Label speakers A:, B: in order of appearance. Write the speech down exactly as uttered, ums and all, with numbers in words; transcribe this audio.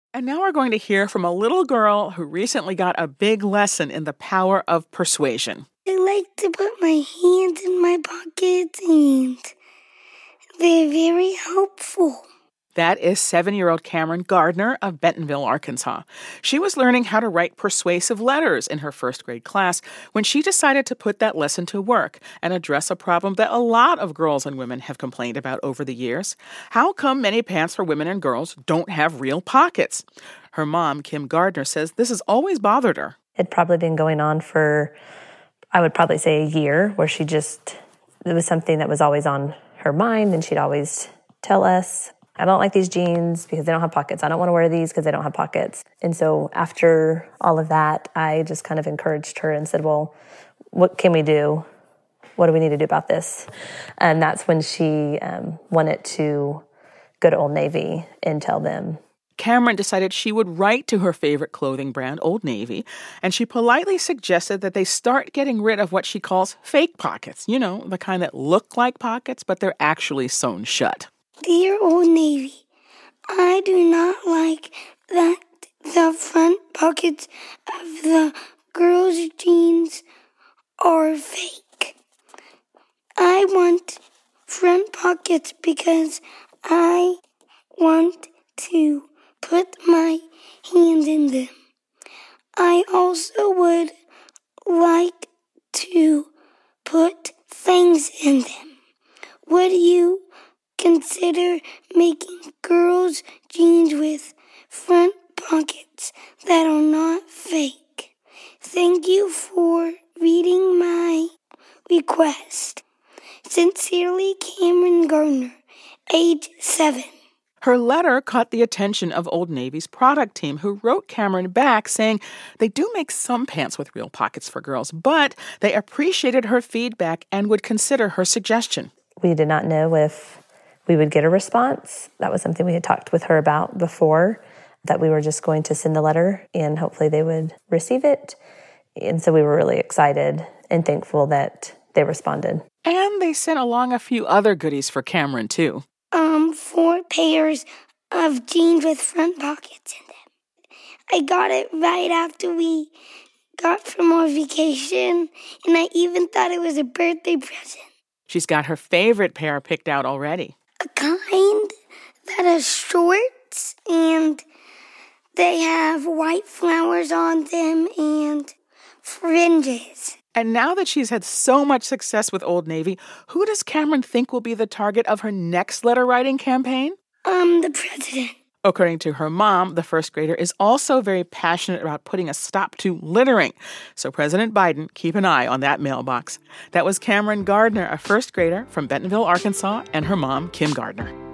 A: And now we're going to hear from a little girl who recently got a big lesson in the power of persuasion.
B: I like to put my hands in my pockets and they're very helpful.
A: That is seven-year-old Cameron Gardner of Bentonville, Arkansas. She was learning how to write persuasive letters in her first grade class when she decided to put that lesson to work and address a problem that a lot of girls and women have complained about over the years. How come many pants for women and girls don't have real pockets? Her mom, Kim Gardner, says this has always bothered her.
C: It'd probably been going on for, I would probably say a year, where she just, it was something that was always on her mind, and she'd always tell us, I don't like these jeans because they don't have pockets. I don't want to wear these because they don't have pockets. And so after all of that, I just kind of encouraged her and said, well, what can we do? What do we need to do about this? And that's when she um, wanted to go to Old Navy and tell them.
A: Cameron decided she would write to her favorite clothing brand, Old Navy, and she politely suggested that they start getting rid of what she calls fake pockets. You know, the kind that look like pockets, but they're actually sewn shut.
B: Dear Old Navy, I do not like that the front pockets of the girls' jeans are fake. I want front pockets because I want to put my hands in them. I also would like to put things in them. Would you consider making girls' jeans with front pockets that are not fake? Thank you for reading my request. Sincerely, Cameron Gardner, age seven.
A: Her letter caught the attention of Old Navy's product team, who wrote Cameron back saying they do make some pants with real pockets for girls, but they appreciated her feedback and would consider her suggestion.
C: We did not know if we would get a response. That was something we had talked with her about before, that we were just going to send the letter and hopefully they would receive it. And so we were really excited and thankful that they responded.
A: And they sent along a few other goodies for Cameron, too.
B: Um, four pairs of jeans with front pockets in them. I got it right after we got from our vacation, and I even thought it was a birthday present.
A: She's got her favorite pair picked out already.
B: A kind that has shorts, and they have white flowers on them and fringes.
A: And now that she's had so much success with Old Navy, who does Cameron think will be the target of her next letter-writing campaign?
B: Um, the president.
A: According to her mom, the first grader is also very passionate about putting a stop to littering. So President Biden, keep an eye on that mailbox. That was Cameron Gardner, a first grader from Bentonville, Arkansas, and her mom, Kim Gardner.